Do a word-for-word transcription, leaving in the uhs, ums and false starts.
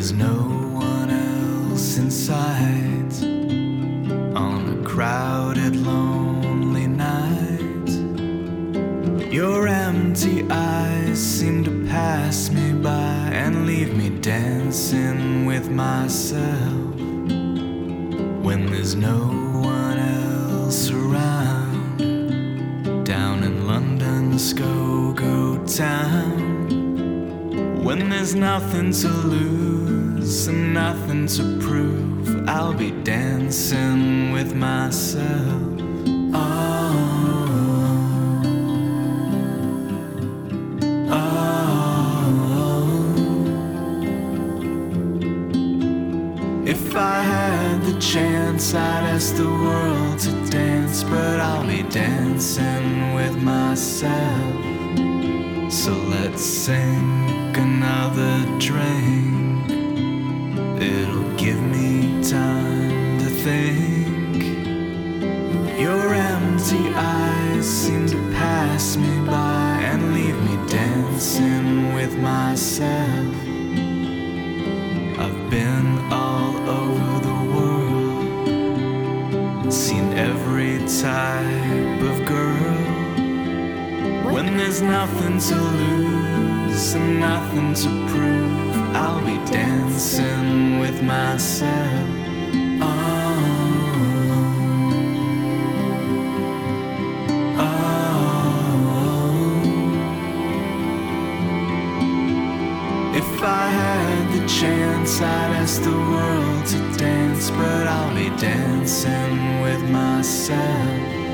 there's no one else in sight on a crowded, lonely night. Your empty eyes seem to pass me by and leave me dancing with myself. When there's no one else around, down in London's go-go town. When there's nothing to lose and nothing to prove, I'll be dancing with myself. Oh, oh. If I had the chance, I'd ask the world to dance, but I'll be dancing with myself. So let's sink another drink. It'll give me time to think. Your empty eyes seem to pass me by and leave me dancing with myself. I've been all over the world, seen every type of girl. When there's nothing to lose and nothing to prove, I'll be dancing with myself. Oh, oh. If I had the chance, I'd ask the world to dance, but I'll be dancing with myself.